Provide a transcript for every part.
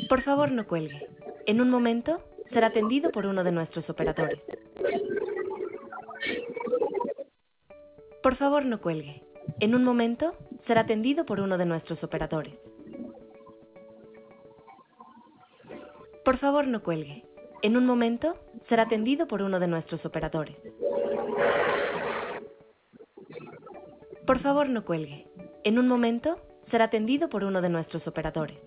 Por favor, no cuelgue. En un momento, será atendido por uno de nuestros operadores. Por favor, no cuelgue. En un momento, será atendido por uno de nuestros operadores. Por favor, no cuelgue. En un momento, será atendido por uno de nuestros operadores. Por favor, no cuelgue. En un momento, será atendido por uno de nuestros operadores.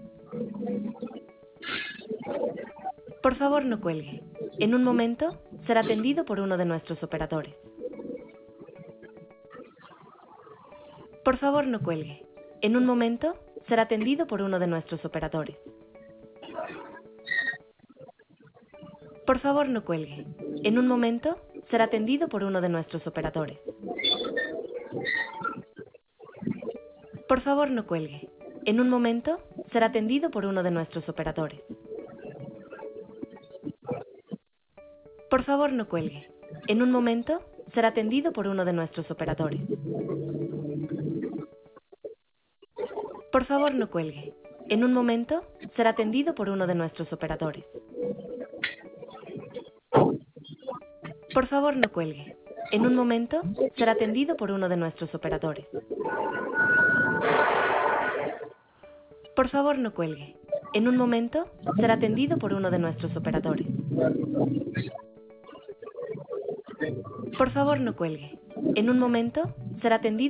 Por favor, no cuelgue. En un momento, será atendido por uno de nuestros operadores. Por favor, no cuelgue. En un momento, será atendido por uno de nuestros operadores. Por favor, no cuelgue. En un momento, será atendido por uno de nuestros operadores. Por favor, no cuelgue. En un momento, será atendido por uno de nuestros operadores. Por favor, no cuelgue. En un momento, será atendido por uno de nuestros operadores. Por favor, no cuelgue. En un momento, será atendido por uno de nuestros operadores. Por favor, no cuelgue. En un momento, será atendido por uno de nuestros operadores. Por favor, no cuelgue. En un momento, será atendido por uno de nuestros operadores. Por favor, no cuelgue. En un momento, será atendido